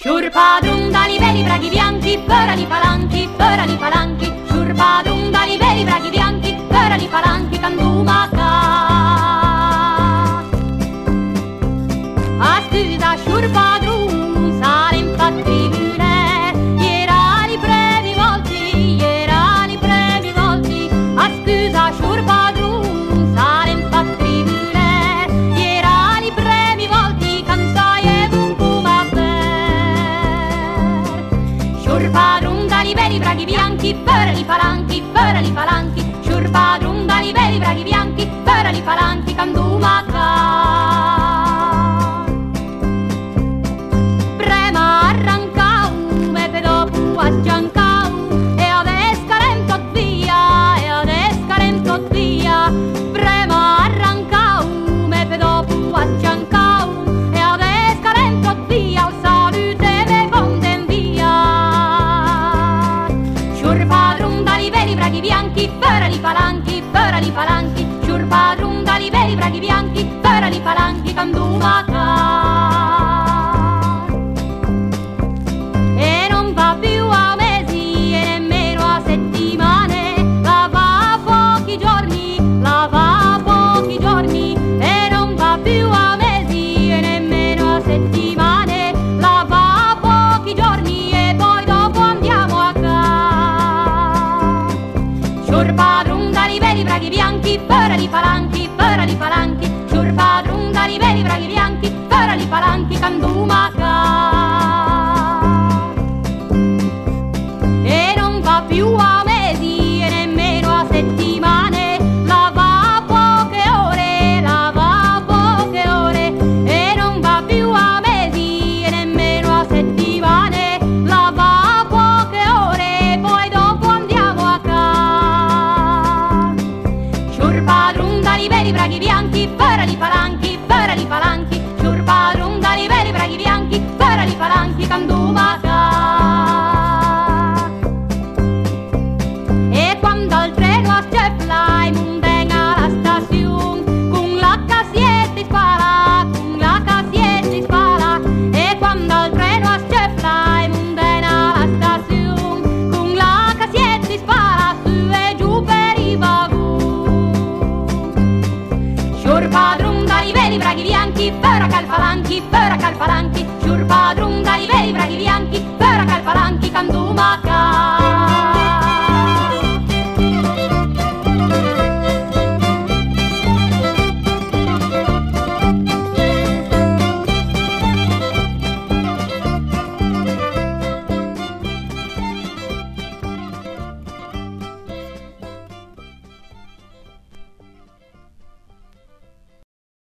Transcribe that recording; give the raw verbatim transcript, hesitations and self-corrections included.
Sciurpadrum dali veri braghi bianchi, ferali palanchi, ferali palanchi. Sciurpadrum dali veri braghi bianchi, ferali palanchi, candumaca. A scusa sciurpadrum, sale in fattibile, iera li premi volti, iera li premi volti. A scusa sciurpadrum, sale in fattibile, iera li premi volti, cansai e bumbuma per. Sciurpadrum dali veri braghi bianchi, ferali palanchi, ferali palanchi. Sciurpadrum dali veri braghi bianchi, ferali palanchi, candumaca. E adesso carento via, e adesso carento via. Prema arrancau, me pe dopo acciancau. E adesso carento via, al salute me ponden via. Sciurpadrum dali veri braghi bianchi, ferali palanchi, ferali palanchi. Sciurpadrum dali veri braghi bianchi, ferali palanchi, candumaca. E non va più a mesi e nemmeno a settimane, la va a pochi giorni, la va a pochi giorni. E non va più a mesi e nemmeno a settimane, la va a pochi giorni e poi dopo andiamo a casa. Sciurpadrum dali veri braghi bianchi, ferali palanchi.